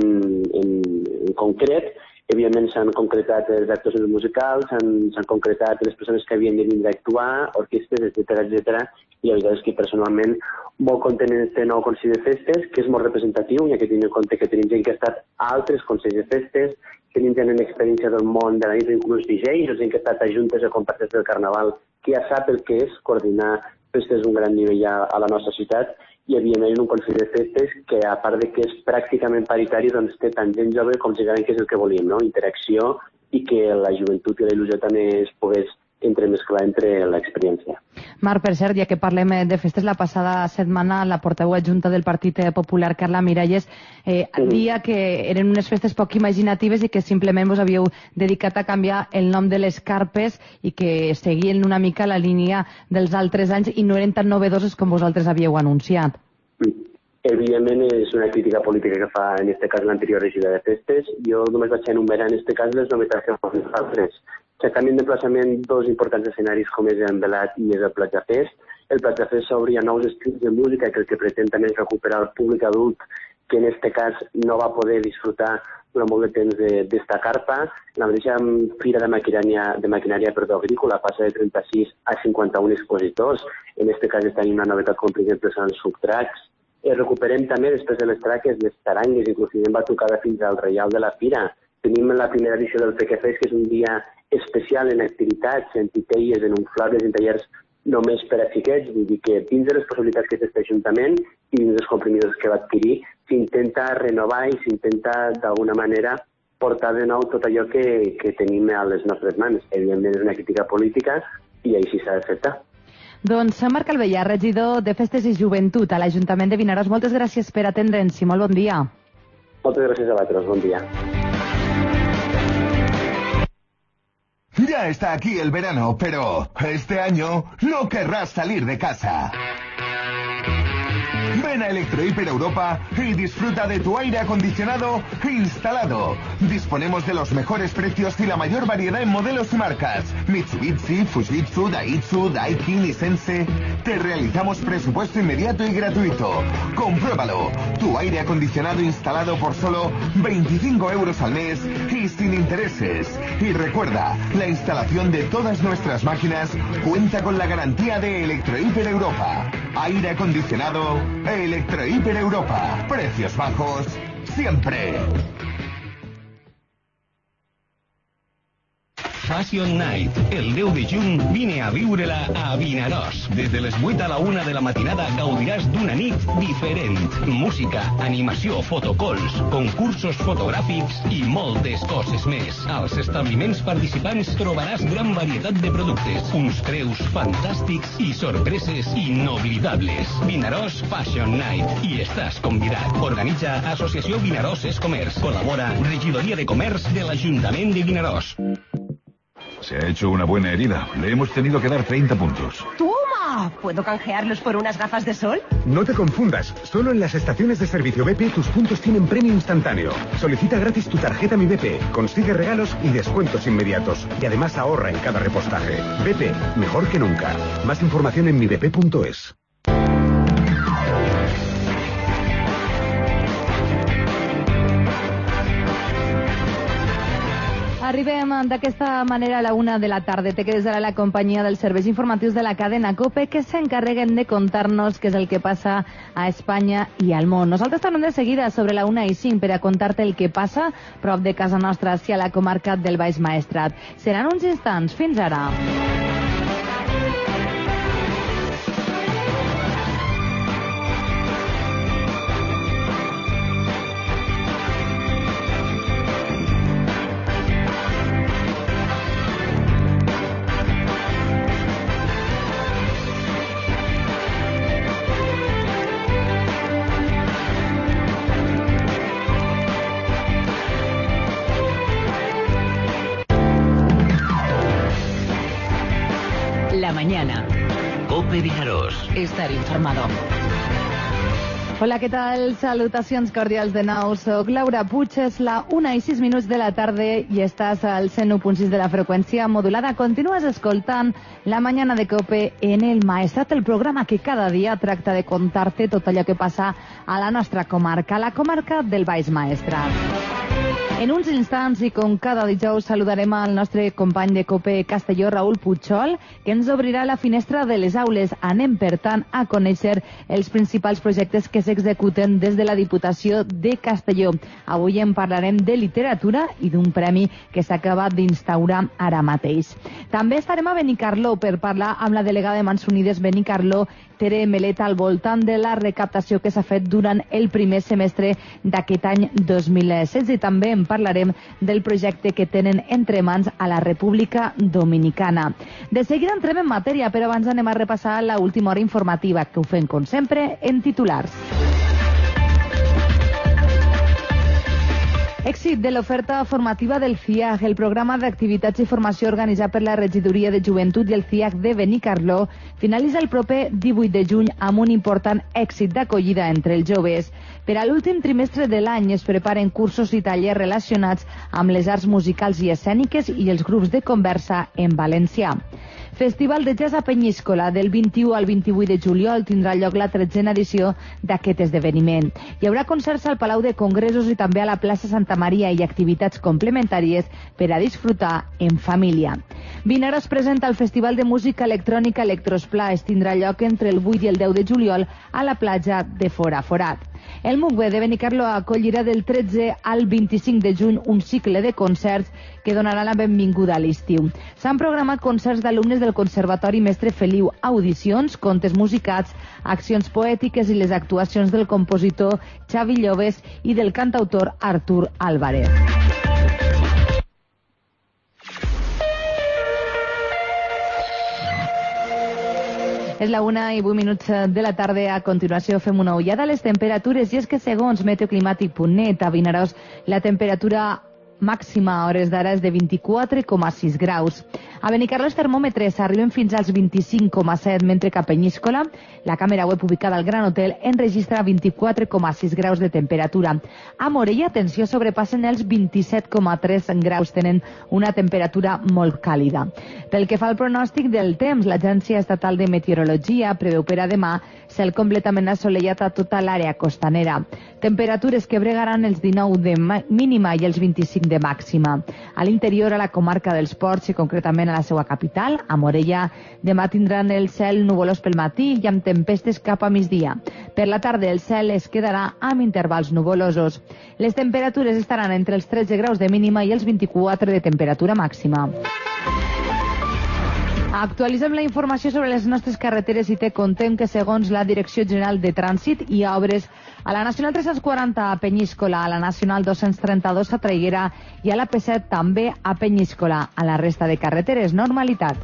concret. Evidentment s'han concretat les actuacions musicals, s'han concretat les persones que havien de vindre a actuar, orquestres, etc. I la veritat és que personalment molt content en aquest nou Consell de Festes, que és molt representatiu, ja que tenim en compte que tenim gent que ha estat a altres Consells de Festes, tenim gent en experiència del món de la nit, inclús DJs, gent que ha estat a juntes a compartir del Carnaval, que ja sap el que és coordinar festes d'un gran nivell a la nostra ciutat i, evidentment, un Consell de Festes que, a part de que és pràcticament paritari, doncs té tant gent jove com gent gran, que és el que volíem, no? Interacció i que la joventut i la il·lusió també es pogués entremesclar entre l'experiència. Marc, per cert, ja que parlem de festes, la passada setmana la portaveu adjunta del Partit Popular, Carla Miralles, dia que eren unes festes poc imaginatives i que simplement vos havíeu dedicat a canviar el nom de les carpes i que seguien una mica la línia dels altres anys i no eren tan novedoses com vosaltres havíeu anunciat. Evidentment és una crítica política que fa en aquest cas l'anterior regidor de festes. Jo només vaig enumerar en aquest cas les novetats que fan nosaltres. Se canvien d'emplaçament 2 importants escenaris com és l'Envelat i és el Platja Fest. El Platja Fest s'obria a nous estils de música que el que pretén també és recuperar el públic adult que en aquest cas no va poder disfrutar durant molt de temps d'esta carpa. La mateixa fira de maquinària agrícola passa de 36 a 51 expositors. En aquest cas està una novetat com per exemple són els subtracks. Recuperem també després de les traques, les tarangues, inclusive va tocada fins al Reial de la Fira. Tenim la primera edició del Pequefest, que és un dia especial en activitats, en titelles, en unflables, en tallers només per a xiquets. Vull dir que dins de les possibilitats que té aquest Ajuntament i dins dels comprimidors que va adquirir, s'intenta renovar i s'intenta d'alguna manera portar de nou tot allò que tenim a les nostres mans. Evidentment és una crítica política i així s'ha d'acceptar. Doncs Marc Albellà, regidor de Festes i Joventut a l'Ajuntament de Vinaròs, moltes gràcies per atendre'ns i molt bon dia. Moltes gràcies a vosaltres, bon dia. Ya está aquí el verano, pero este año no querrás salir de casa. Ven a Electrohiper Europa y disfruta de tu aire acondicionado instalado. Disponemos de los mejores precios y la mayor variedad en modelos y marcas. Mitsubishi, Fujitsu, Daihatsu, Daikin y Sense. Te realizamos presupuesto inmediato y gratuito. Compruébalo. Tu aire acondicionado instalado por solo 25 € al mes y sin intereses. Y recuerda, la instalación de todas nuestras máquinas cuenta con la garantía de Electrohiper Europa. Aire acondicionado Electrohiper Europa. Precios bajos siempre. Fashion Night. El 10 de juny vine a viure-la a Vinaròs. Des de les 8 a la 1 de la matinada gaudiràs d'una nit diferent. Música, animació, fotocalls, concursos fotogràfics i moltes coses més. Als establiments participants trobaràs gran varietat de productes, uns preus fantàstics i sorpreses inoblidables. Vinaròs Fashion Night. I estàs convidat. Organitza Associació Vinaròs Es Comerç. Col·labora Regidoria de Comerç de l'Ajuntament de Vinaròs. Se ha hecho una buena herida. Le hemos tenido que dar 30 puntos. ¡Toma! Ah, ¿puedo canjearlos por unas gafas de sol? No te confundas. Solo en las estaciones de servicio BP tus puntos tienen premio instantáneo. Solicita gratis tu tarjeta Mi BP. Consigue regalos y descuentos inmediatos. Y además ahorra en cada repostaje. BP, mejor que nunca. Más información en mibp.es. Arribem d'aquesta manera a la 1 de la tarda. Te quedes ara a la companyia dels serveis informatius de la cadena COPE, que s'encarreguen de contar-nos què és el que passa a Espanya i al món. Nosaltres tornem de seguida sobre la 1:05 per a contar-te el que passa prop de casa nostra, hacia la comarca del Baix Maestrat. Seran uns instants. Fins ara. La mañana. COPE Vinaròs. Estar informado. Hola, què tal? Salutacions cordials de nou. Soc Laura Puig, és la 1:06 de la tarda i estàs al 101.6 de la freqüència modulada. Continues escoltant La mañana de COPE en el Maestrat, el programa que cada dia tracta de contar-te tot allò que passa a la nostra comarca, la comarca del Baix Maestrat. En uns instants i com cada dijous saludarem al nostre company de COPE Castelló, Raül Puigol, que ens obrirà la finestra de les aules. Anem, per tant, a conèixer els principals projectes que s'executen des de la Diputació de Castelló. Avui en parlarem de literatura i d'un premi que s'ha acabat d'instaurar ara mateix. També estarem a Benicarló per parlar amb la delegada de Mans Unides Benicarló, Tere Meleta, al voltant de la recaptació que s'ha fet durant el primer semestre d'aquest any 2016 i també en parlarem del projecte que tenen entre mans a la República Dominicana. De seguida entrem en matèria, però abans anem a repassar l'última hora informativa, que ho fem, com sempre, en titulars. Èxit de l'oferta formativa del CIAG. El programa d'activitats i formació organitzat per la Regidoria de Joventut i el CIAG de Benicarló finalitza el proper 18 de juny amb un important èxit d'acollida entre els joves. Per a l'últim trimestre de l'any es preparen cursos i tallers relacionats amb les arts musicals i escèniques i els grups de conversa en valencià. Festival de Jazz a Penyíscola. Del 21 al 28 de juliol tindrà lloc la 13a edició d'aquest esdeveniment. Hi haurà concerts al Palau de Congressos i també a la plaça Santa Maria i activitats complementàries per a disfrutar en família. Vinaròs presenta el Festival de Música Electrònica Electrospla. Es tindrà lloc entre el 8 i el 10 de juliol a la platja de Forat. El MUCB de Benicarló acollirà del 13 al 25 de juny un cicle de concerts que donarà la benvinguda a l'estiu. S'han programat concerts d'alumnes del Conservatori Mestre Feliu, audicions, contes musicats, accions poètiques i les actuacions del compositor Xavi Llobes i del cantautor Artur Álvarez. És la 1:08 de la tarda. A continuació fem una ullada a les temperatures i és que segons meteoclimàtic.net a Vinaròs la temperatura màxima a hores d'ara és de 24,6 graus. A Benicarló els termòmetres arriben fins als 25,7, mentre que a Penyíscola, la càmera web ubicada al Gran Hotel, enregistra 24,6 graus de temperatura. A Morella, atenció, sobrepassen els 27,3 graus, tenen una temperatura molt càlida. Pel que fa al pronòstic del temps, l'Agència Estatal de Meteorologia preveu per a demà cel completament assolellat a tota l'àrea costanera. Temperatures que bregaran els 19 de mínima i els 25 de màxima. A l'interior, a la comarca dels Ports i concretament a la seva capital, a Morella, demà tindran el cel nuvolós pel matí i amb tempestes cap a migdia. Per la tarda el cel es quedarà amb intervals nuvolosos. Les temperatures estaran entre els 13 graus de mínima i els 24 de temperatura màxima. Actualitzem la informació sobre les nostres carreteres i te contem que segons la Direcció General de Trànsit hi ha obres a la Nacional 340 a Penyíscola, a la Nacional 232 a Traiguera i a la P7 també a Penyíscola. A la resta de carreteres, normalitat.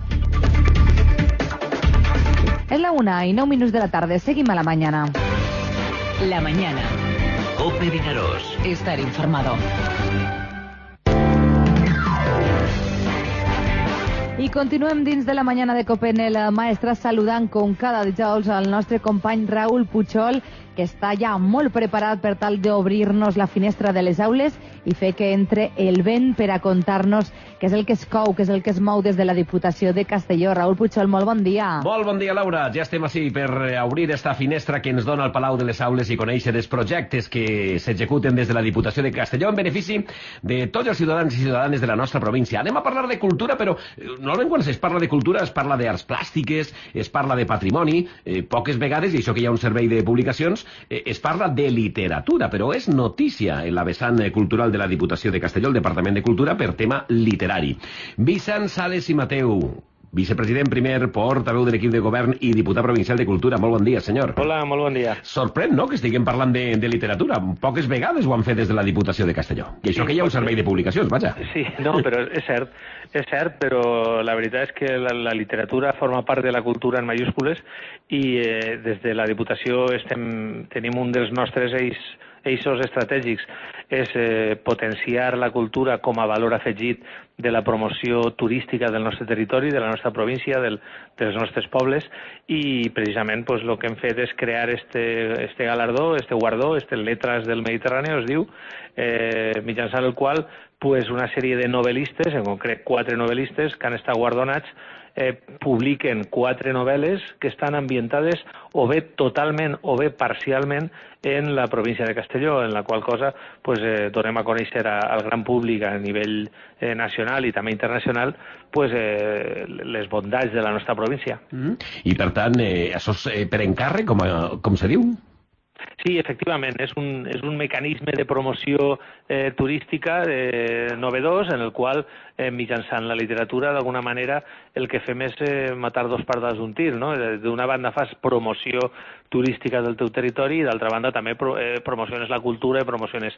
És la 1:09 de la tarda. Seguim a la mañana. La mañana. COPE Vinaròs. Estar informado. I continuem dins de la mañana de COPE en el Maestrat saludant com cada dijous al nostre company Raül Puchol, que està ja molt preparat per tal d'obrir-nos la finestra de les aules i fer que entre el vent per a contar-nos què és el que es cou, què és el que es mou des de la Diputació de Castelló. Raül Puchol, molt bon dia. Molt bon dia, Laura. Ja estem així per obrir esta finestra que ens dona el Palau de les Aules i conèixer els projectes que s'executen des de la Diputació de Castelló en benefici de tots els ciutadans i ciutadanes de la nostra província. Anem a parlar de cultura, però normalment quan es parla de cultura es parla d'arts plàstiques, es parla de patrimoni, poques vegades, i això que hi ha un servei de publicacions, es parla de literatura, però és notícia en la vessant cultural de la Diputació de Castelló, el Departament de Cultura, per tema literari. Vicent Sales i Mateu, vicepresident primer, portaveu de l'equip de govern i diputat provincial de Cultura. Molt bon dia, senyor. Hola, molt bon dia. Sorprèn, no?, que estiguem parlant de literatura. Poques vegades ho han fet des de la Diputació de Castelló. I això que hi ha un servei de publicacions, vaja. Sí, no, però és cert, però la veritat és que la literatura forma part de la cultura en majúscules i des de la Diputació tenim un dels nostres eixos estratègics és potenciar la cultura com a valor afegit de la promoció turística del nostre territori, de la nostra província, dels nostres pobles, i precisament pues, el que hem fet és crear este galardó, este guardó, Letras del Mediterrani, es diu, mitjançant el qual pues, una sèrie de novel·listes, en concret 4 novel·listes que han estat guardonats, publiquen 4 novel·les que estan ambientades o bé totalment o bé parcialment en la província de Castelló, en la qual cosa pues, donem a conèixer al gran públic a nivell nacional i també internacional pues, les bondats de la nostra província. I per tant, això és per encàrrec, com se diu? Sí, efectivament, és un mecanisme de promoció turística novedós en el qual, mitjançant la literatura, d'alguna manera, el que fem és matar dos pardals d'un tir, no? D'una banda fas promoció turística del teu territori i d'altra banda també promociones la cultura i promociones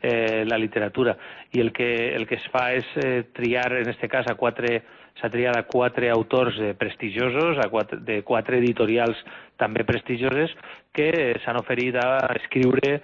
la literatura. I el que es fa és triar, en aquest cas, s'ha triat a 4 autors prestigiosos, de 4 editorials també prestigioses, que s'han oferit a escriure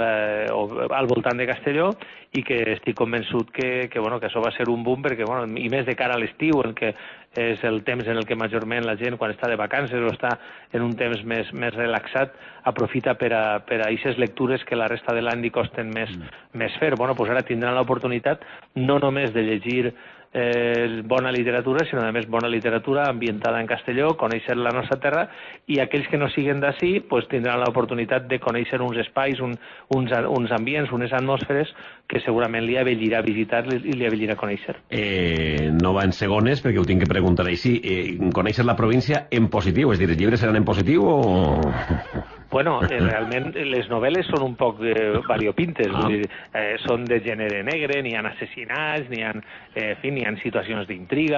al voltant de Castelló i que estic convençut que això va ser un boom perquè, i més de cara a l'estiu, en què és el temps en el que majorment la gent, quan està de vacances o està en un temps més relaxat, aprofita per a aquestes lectures que la resta de l'any li costen més fer. Pues ara tindran l'oportunitat no només de llegir bona literatura, sinó a més bona literatura ambientada en Castelló, conèixer la nostra terra, i aquells que no siguen d'ací pues, tindran l'oportunitat de conèixer uns espais, uns ambients, unes atmosferes que segurament li avellirà visitar i li avellirà conèixer. No va en segones, perquè ho tinc que preguntar així. Conèixer la província en positiu, és a dir, els llibres seran en positiu o...? Bueno, realment les novel·les són un poc variopintes, vull dir, són de gènere negre, n'hi ha assassinats, n'hi ha situacions d'intriga,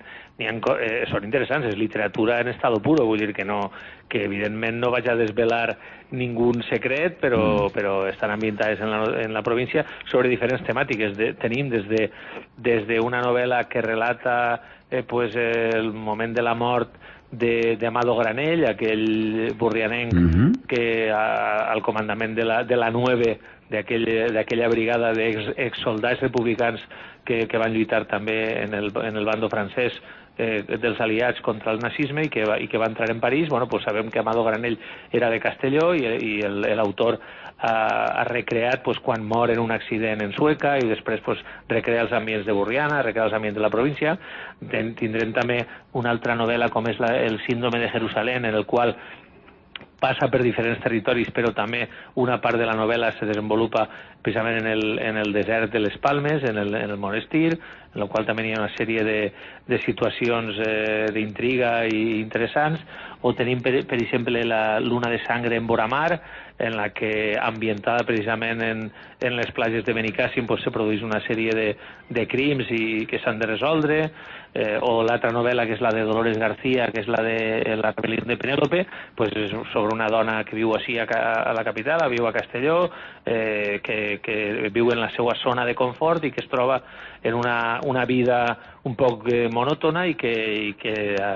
són interessants, és literatura en estado puro, vull dir que evidentment no vaig a desvelar ningú secret, però estan ambientades en la província sobre diferents temàtiques. Tenim des d'una novel·la que relata el moment de la mort d'Amado Granell, aquell burrianenc que al comandament de la 9 d'aquella brigada d'exsoldats republicans que van lluitar també en el bando francès dels aliats contra el nazisme i que va entrar en París. Pues sabem que Amado Granell era de Castelló i l'autor ha recreat quan mor en un accident en Sueca i després recrea els ambients de Burriana, recrea els ambients de la província. Tindrem també una altra novel·la com és el síndrome de Jerusalén, en el qual passa per diferents territoris, però també una part de la novel·la se desenvolupa precisament en el desert de les Palmes, en el monestir, en el qual també hi ha una sèrie de situacions d'intriga i interessants. O tenim, per exemple, la Luna de Sangre en Boramar, en la que, ambientada precisament en les platges de Benicàssim, se produeix una sèrie de crims que s'han de resoldre. O l'altra novel·la, que és la de Dolores García, que és la de la rebel·lió de Penèlope, és sobre una dona que viu així a la capital, viu a Castelló, que viu en la seva zona de confort i que es troba en una una vida un poc monòtona i que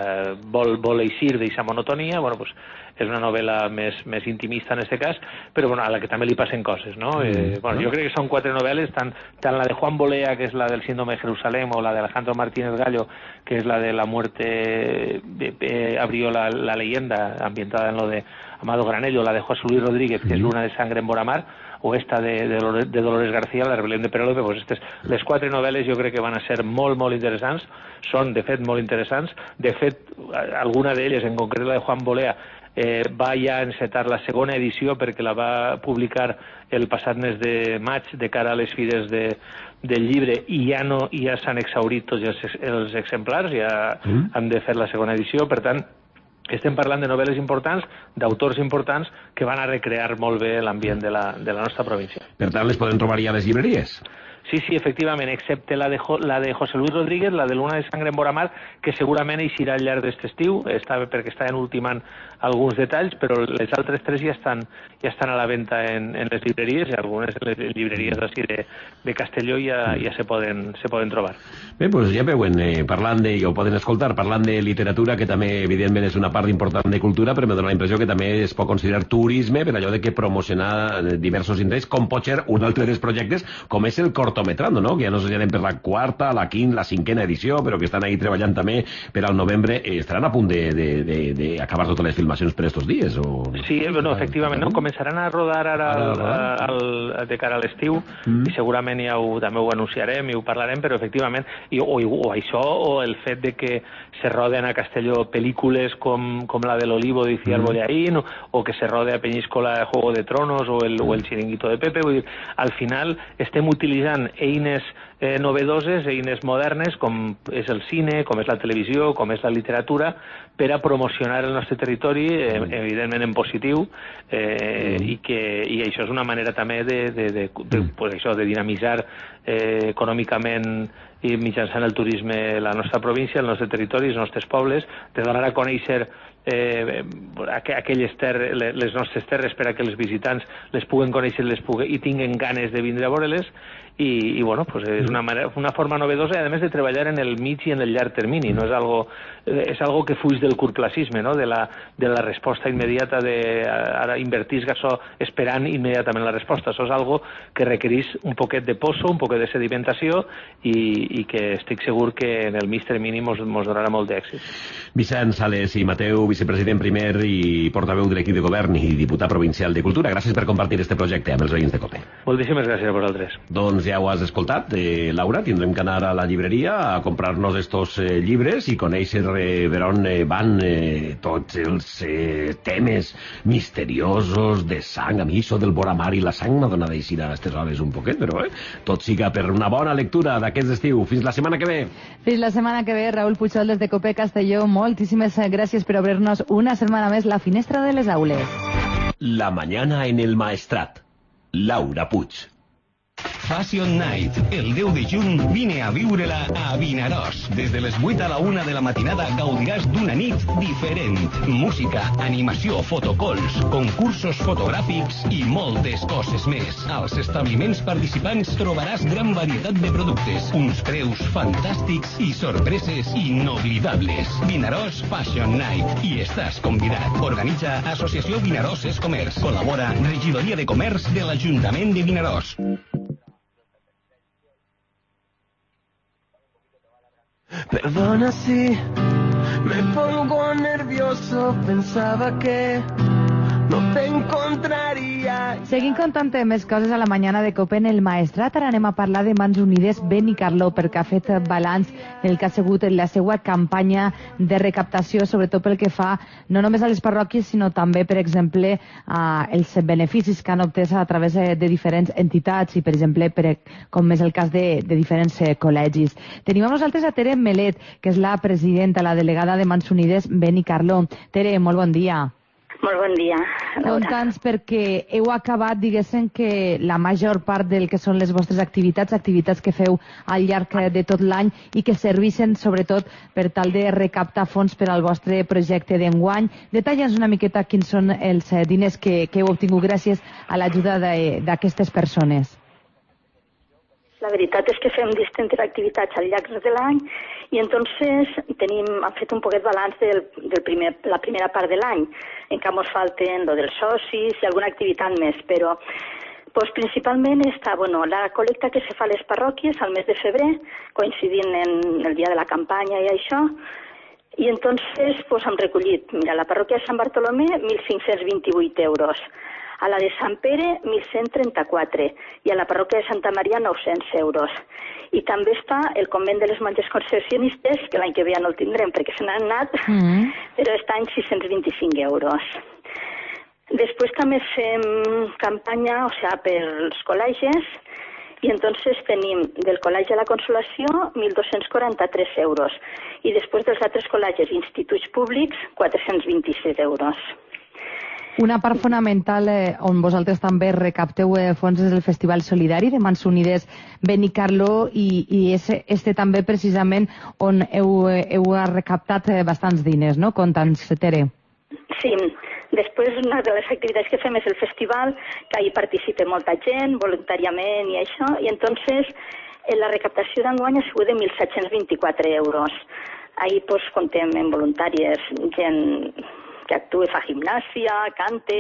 vol eixir d'aquesta monotonia. Bueno, pues, és una novel·la més intimista en aquest cas, però bueno, a la que també li passen coses, no? Bueno, jo crec que són 4 novel·les, tant la de Juan Bolea, que és la del síndrome de Jerusalén, o la de Alejandro Martínez Gallo, que és la de la muerte abrió la leyenda, ambientada en lo de Amado Granello, la de José Luis Rodríguez, que és Luna de sangre en Boramar, o esta de Dolores García, La rebel·lió de Penélope. Pues les 4 novel·les jo crec que van a ser molt, molt interessants, són de fet molt interessants. De fet, alguna d'elles, en concret la de Juan Bolea, va ja encetar la segona edició perquè la va publicar el passat mes de maig de cara a les fires del llibre i ja s'han exhaurit tots els exemplars, ja han de fer la segona edició. Per tant, estem parlant de novel·les importants, d'autors importants que van a recrear molt bé l'ambient de la nostra província. Per tant, les podem trobar ja a les llibreries? Sí, efectivament, excepte la de José Luis Rodríguez, la de Luna de sangre en Boramar, que segurament eixirà al llarg d'aquest estiu, perquè estaven ultimant alguns detalls, però les altres 3 ja estan a la venda en les llibreries, i algunes en les llibreries d'ací de Castelló ja se poden trobar. Bé, doncs ja veuen, ho poden escoltar, parlant de literatura, que també evidentment és una part important de cultura, però me dona la impressió que també es pot considerar turisme per allò de que promocionar diversos indrets, com pot ser un altre dels projectes, com és el Cortometrando, no? Que ja no se llamen per la 4ª, la 5ª, la 5ª edició, però que estan ahí treballant també per al novembre. Estaran a punt d'acabar totes les filmacions per estos dies? Sí, bueno, efectivament, no? Començaran a rodar ara de cara a l'estiu, i segurament ja també ho anunciarem i ho parlarem, però efectivament, o això, o el fet de que se roden a Castelló pel·lícules com la de l'Olivo d'Iciar Bollaín, o que se rode a Peñíscola Juego de Tronos o el Chiringuito de Pepe. Vull dir, al final estem utilitzant eines novedoses, eines modernes, com és el cine, com és la televisió, com és la literatura, per a promocionar el nostre territori, evidentment en positiu, i això és una manera també de dinamitzar econòmicament i mitjançant el turisme la nostra província, el nostre territori, els nostres pobles, de donar a conèixer les nostres terres per a que els visitants les puguen conèixer i tinguin ganes de vindre a veure-les, i bueno, pues és una forma novedosa, i a més de treballar en el mig i en el llarg termini, no és algo que fuig del curtplacisme, no? De la resposta immediata, de ara invertís això esperant immediatament la resposta. Això és algo que requereix un poquet de poso, un poquet de sedimentació, i que estic segur que en el mig termini mos donarà molt d'èxit. Vicent Sales i Mateu, vicepresident primer i portaveu de l'equip de govern i diputat provincial de Cultura, gràcies per compartir este projecte amb els veïns de COPE. Moltíssimes gràcies a vosaltres. Doncs ja ho has escoltat, Laura, tindrem que anar a la llibreria a comprar-nos estos llibres i conèixer per on van tots els temes misteriosos de sang. A mi això del Boramar i la sang m'ha donat d'aixir a aquestes hores un poquet, però tot siga per una bona lectura d'aquest estiu. Fins la setmana que ve. Fins la setmana que ve, Raúl Puigol, des de COPE Castelló. Moltíssimes gràcies per obrir-nos una setmana més la finestra de les aules. La mañana en el Maestrat. Laura Puig. Fashion Night. El 10 de juny vine a viure-la a Vinaròs. Des de les 8 a la 1 de la matinada gaudiràs d'una nit diferent. Música, animació, fotocalls, concursos fotogràfics i moltes coses més. Als establiments participants trobaràs gran varietat de productes, uns preus fantàstics i sorpreses inoblidables. Vinaròs Fashion Night. I estàs convidat. Organitza Associació Vinaròs Es Comerç. Col·labora Regidoria de Comerç de l'Ajuntament de Vinaròs. Perdona si me pongo nervioso, pensaba que no te encontraria. Seguim contant més coses a la mañana de COPE en el Maestrat. Ara anem a parlar de Mans Unides Benicarló, perquè ha fet balanç del que ha sigut la seva campanya de recaptació, sobretot pel que fa no només a les parròquies, sinó també, per exemple, els beneficis que han obtès a través de diferents entitats i, per exemple, com és el cas de diferents col·legis. Tenim amb nosaltres a Tere Melet, que és la presidenta, la delegada de Mans Unides Benicarló. Tere, molt bon dia. Molt bon dia, Laura. Conta'ns, perquè heu acabat, diguéssim, que la major part del que són les vostres activitats que feu al llarg de tot l'any i que serveixen sobretot per tal de recaptar fons per al vostre projecte d'enguany. Detalla'ns una miqueta quins són els diners que heu obtingut gràcies a l'ajuda d'aquestes persones. La veritat és que fem distintes activitats al llarg de l'any i entonces hem fet un poquet balanç de la primera part de l'any. Encara ens falten lo dels socis i alguna activitat més, però pues, principalment està la col·lecta que se fa a les parròquies al mes de febrer, coincidint en el dia de la campanya i això, i entonces pues, hem recollit, mira, la parròquia de Sant Bartolomé, 1.528 euros, a la de Sant Pere, 1.134, i a la parròquia de Santa Maria, 900 euros. I també està el convent de les monges concepcionistes, que l'any que ve ja no el tindrem perquè se n'han anat, però està en 625 euros. Després també fem campanya, pels col·legis, i entonces tenim del Col·legi de la Consolació 1.243 euros i després dels altres col·legis i instituts públics 426 euros. Una part fonamental on vosaltres també recapteu fons des del Festival Solidari de Mans Unides Benicarló i és també precisament on heu recaptat bastants diners, no? Conta'ns, Tere. Sí, després una de les activitats que fem és el festival, que hi participa molta gent, voluntàriament i això, i entonces la recaptació d'enguany ha sigut de 1.724 euros. Ahir pues, contem en voluntàries, gent que actua, fa gimnàsia, cante,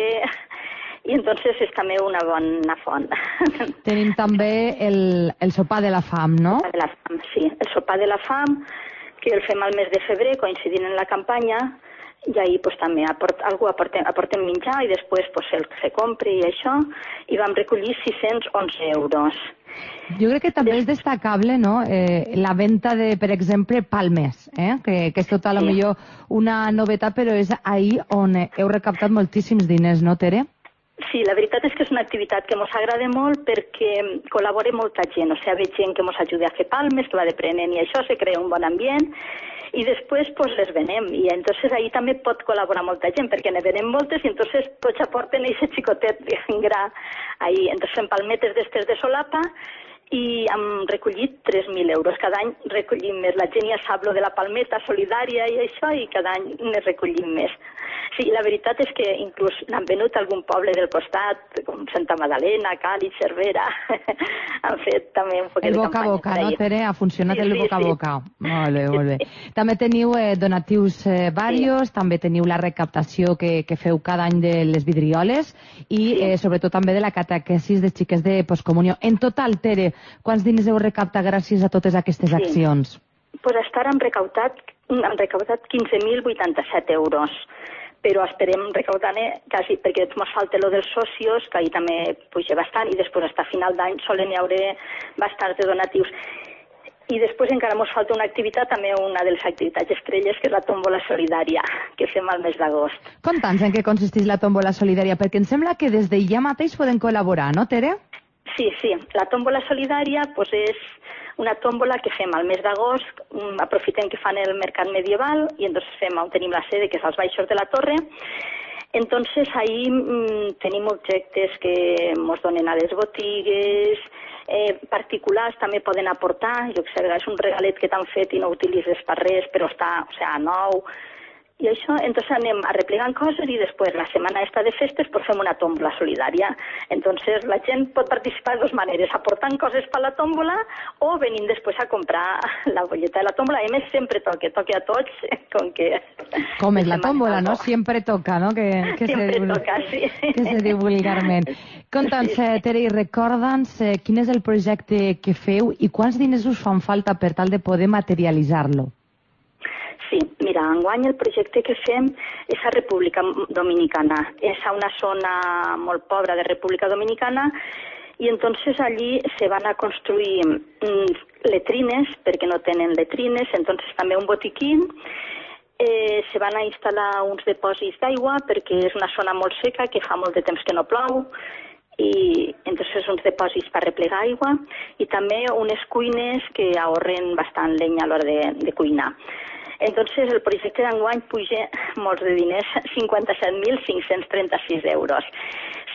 i entonces és també una bona font. Tenim també el sopar de la fam, no? El sopar de la fam, sí. El sopar de la fam, que el fem al mes de febrer, coincidint en la campanya, i ahir pues, també algú aportem menjar i després pues, se compra i això, i vam recollir 611 euros. Jo crec que també és destacable, no?, la venda de, per exemple, palmes, que és tot a lo millor una novetat, però és ahir on heu recaptat moltíssims diners, no, Tere? Sí, la veritat és que és una activitat que ens agrada molt perquè col·labora molta gent, ve gent que ens ajuda a fer palmes, que va deprenent i això, se crea un bon ambient, i després pues, les venem, i entonces ahir també pot col·laborar molta gent, perquè ne venem moltes i entonces tots aporten aquest xicotet gra ahir. Entonces fem palmetes d'estes de solapa i hem recollit 3.000 euros. Cada any recollim més. La gent ja sap lo de la palmeta solidària i això, i cada any ne recollim més. Sí, la veritat és que inclús n'han venut algun poble del costat, com Santa Magdalena, Càlig, Cervera. Han fet també un poquet de campanya. El boca a boca, no, Tere? Ha funcionat el boca a boca. Molt bé, molt bé. També teniu donatius varios, també teniu la recaptació que feu cada any de les vidrioles i sobretot també de la catequesis de xiques de postcomunió. En total, Tere, quants diners heu recaptat gràcies a totes aquestes accions? Pues hasta ara hem recaptat 15.087 euros. Però esperem recaudar-ne quasi, perquè ens falta lo dels socios, que ahir també puja bastant, i després, fins a final d'any, solen hi haurà bastants de donatius. I després encara ens falta una activitat, també una de les activitats estrelles, que és la tòmbola solidària, que fem al mes d'agost. Conta'ns en què consisteix la tòmbola solidària, perquè em sembla que des d'allà mateix podem col·laborar, no, Tere? Sí, sí. La tòmbola solidària pues, és una tòmbola que fem al mes d'agost, aprofitem que fan el mercat medieval i entonces fem on tenim la sede, que és als baixos de la torre. Entonces ahí tenim objectes que ens donen a les botigues, particulars també poden aportar, jo que sé, és un regalet que t'han fet i no utilitzes per res, però està nou. I això, entonces anem arreplegant coses i després, la setmana esta de festes, pues fem una tòmbola solidària. Entonces la gent pot participar de dues maneres, aportant coses per la tòmbola o venint després a comprar la bolleta de la tòmbola. A més, sempre toca a tots, com que... Com és la tòmbola, no? Sempre toca, no? Sempre toca, sí. Que se diu vulgarment. Conta'ns, Tere, i recorda'ns quin és el projecte que feu i quants diners us fan falta per tal de poder materialitzar-lo. Sí, mira, enguany el projecte que fem és a República Dominicana. És a una zona molt pobra de República Dominicana i entonces allí se van a construir letrines, perquè no tenen letrines, entonces també un botiquín. Se van a instal·lar uns dipòsits d'aigua perquè és una zona molt seca, que fa molt de temps que no plou, i entonces uns dipòsits per replegar aigua i també unes cuines que ahorren bastant llenya a l'hora de cuinar. Entonces el projecte d'enguany puja molts de diners, 57.536 euros.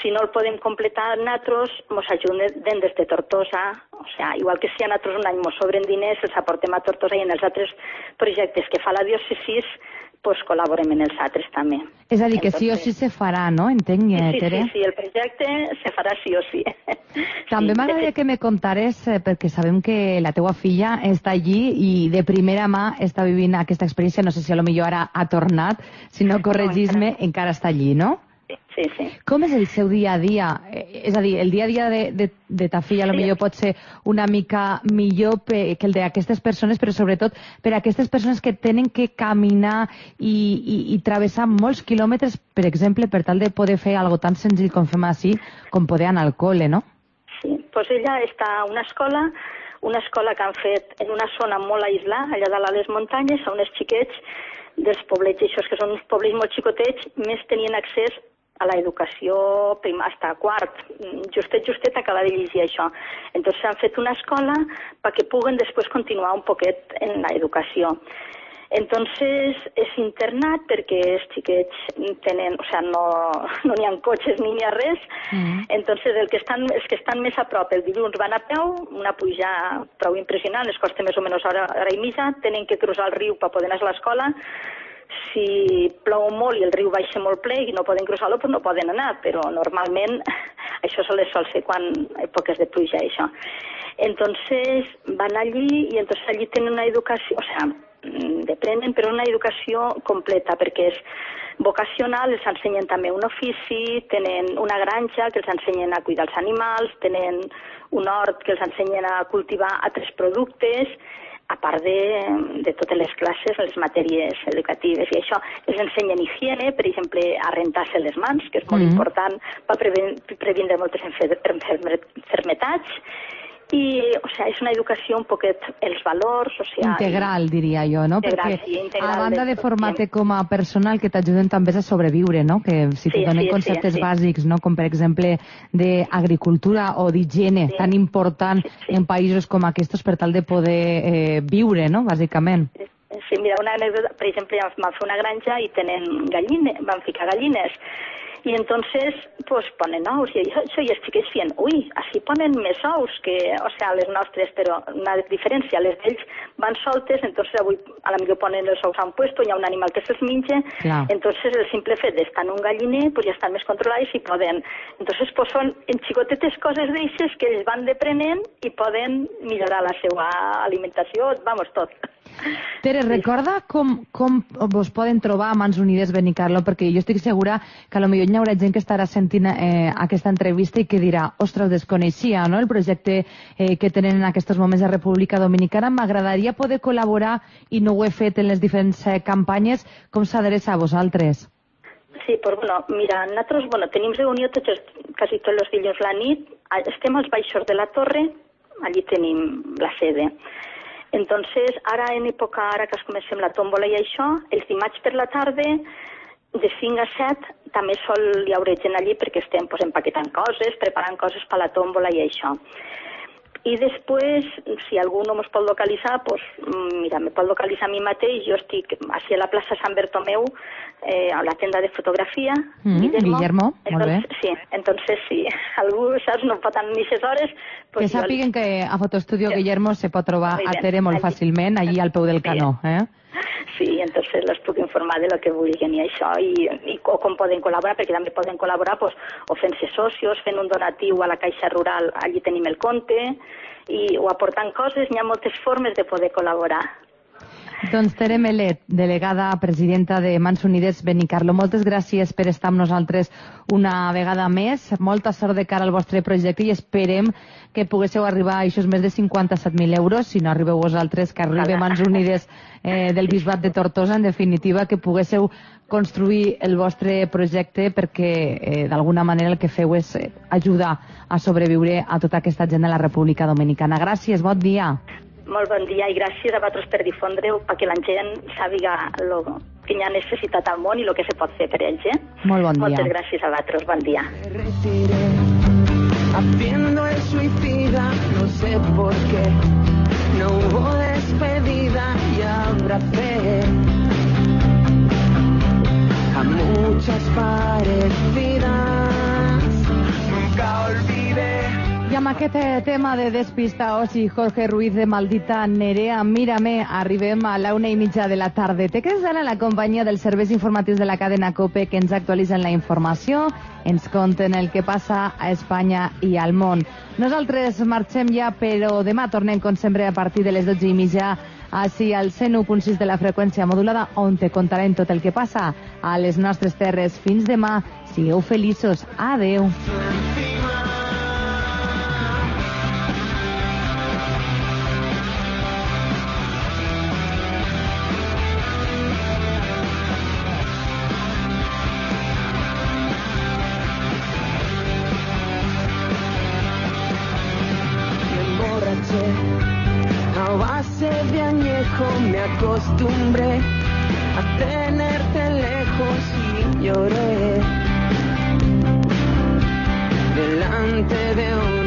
si no el podem completar nosaltres, ens ajuden des de Tortosa, o sigui, igual que si a nosaltres un any ens sobren diners, els aportem a Tortosa i en els altres projectes que fa la diòcesi, pues col·laborem en els altres també. És a dir, que sí o sí se farà, no? Entenc, Tere? Sí, el projecte se farà sí o sí. També m'agradaria que me contares, perquè sabem que la teua filla està allí i de primera mà està vivint aquesta experiència, no sé si potser ara ha tornat, si no corregis-me, encara està allí, no? Sí, sí. Com és el seu dia a dia? És a dir, el dia a dia de ta filla potser pot ser una mica millor que el d'aquestes persones, però sobretot per a aquestes persones que tenen que caminar i travessar molts quilòmetres, per exemple, per tal de poder fer algo tan senzill com fem així, com poder anar al col·le, no? Sí, doncs ella està a una escola que han fet en una zona molt aislada, allà dalt a les muntanyes, on els xiquets dels poblets, això que són uns poblets molt xicotets, més tenien accés a l'educació fins a quart. Justet acaba de llegir això. Entonces han fet una escola perquè puguen després continuar un poquet en l'educació. Entonces és internat perquè els xiquets tenen, o sea, no n'hi ha cotxes ni n'hi ha res. Entonces els que estan més a prop el dilluns van a peu, una pujada prou impressionant, les costa més o menys hora i mitja, tenen que cruzar el riu per poder anar a l'escola. Si plou molt i el riu baixa molt ple i no poden cruzar-lo, doncs no poden anar, però normalment això sol ser quan èpoques de pluja, això. Entonces van allí i entonces allí tenen una educació, o sea, depenen, però una educació completa, perquè és vocacional, els ensenyen també un ofici, tenen una granja que els ensenyen a cuidar els animals, tenen un hort que els ensenyen a cultivar altres productes, a part de totes les classes, les matèries educatives, i això els ensenyen higiene, per exemple, a rentar-se les mans, que és molt important per previndre moltes enfermetats, i, o sigui, és una educació un poquet, els valors, o sigui... Integral, diria jo, no? Integral, perquè, sí, integral. A banda de formar-te com a personal, que t'ajuden també a sobreviure, no? Que si te donen conceptes bàsics, no? Com per exemple d'agricultura o d'higiene, tan important en països com aquests per tal de poder viure, no? Bàsicament. Sí, mira, una anècdota, per exemple, van fer una granja i tenen gallines, van ficar gallines, i entonces pues ponen ous, i això, i els xiquets feien, ui, així ponen més ous que, o sea, les nostres, però una diferència, les d'ells van soltes, entonces avui a la millor ponen els ous a un puesto, hi ha un animal que se'ls menja, entonces el simple fet d'estar en un galliner, pues ja estan més controlats i poden, entonces pues són en xicotetes coses d'eixes que ells van deprenent i poden millorar la seva alimentació, vamos, tot. Tere, recorda com vos poden trobar a Mans Unides Benicarló, perquè jo estic segura que potser hi haurà gent que estarà sentint aquesta entrevista i que dirà, ostres, desconeixia, no?, el projecte que tenen en aquests moments a República Dominicana. M'agradaria poder col·laborar i no ho he fet en les diferents campanyes. Com s'adreça a vosaltres? Sí, pues bueno, mira, nosaltres tenim reunió quasi tots els dilluns la nit, estem als baixos de la torre, allí tenim la sede. Entonces, ara en època, ara que comencem la tòmbola i això, els dimarts per la tarda, de 5 a 7, també hi haurà gent allí perquè estem empaquetant coses, preparant coses per la tòmbola i això. I després, si algú no ens pot localitzar, doncs, mira, me pot localitzar a mi mateix. Jo estic així a la plaça Sant Bertomeu, a la tenda de fotografia. Guillermo, molt bé. Sí, entonces, si algú, saps, no pot anar a aquestes hores... Que sàpiguen que a Fotoestudio Guillermo se pot trobar a Tere molt fàcilment, allí al peu del canó, Sí, entonces les puc informar de lo que vulguin i això, o com poden col·laborar, perquè també poden col·laborar o fent-se socios, fent un donatiu a la Caixa Rural, allí tenim el compte, o aportant coses, n'hi ha moltes formes de poder col·laborar. Doncs Tere Melet, delegada presidenta de Mans Unides Benicarló, moltes gràcies per estar amb nosaltres una vegada més. Molta sort de cara al vostre projecte i esperem que poguéssiu arribar a aquests més de 57.000 euros. Si no arribeu vosaltres, que arribi Mans Unides del Bisbat de Tortosa, en definitiva, que poguéssiu construir el vostre projecte perquè d'alguna manera el que feu és ajudar a sobreviure a tota aquesta gent de la República Dominicana. Gràcies, bon dia. Molt bon dia i gràcies a vosaltres per difondre-ho perquè la gent sàpiga el que hi ha necessitat al món i el que se pot fer per ells. Molt bon dia. Moltes gràcies a vosaltres, bon dia. Haciendo el suicida, no sé por qué, no hubo despedida y abracé a muchas parecidas. amb aquest tema de Despistaos i Jorge Ruiz de Maldita Nerea, mírame, arribem a la 1:30 de la tarda. Te quedes ara a la companyia dels serveis informatius de la cadena COPE, que ens actualitzen la informació, ens conten el que passa a Espanya i al món. Nosaltres marxem ja, però demà tornem, com sempre, a partir de les 12:30, així al 101.6 de la freqüència modulada, on te contarem tot el que passa a les nostres terres. Fins demà, sigueu feliços. Adeu. A base de añejo me acostumbré a tenerte lejos y lloré delante de un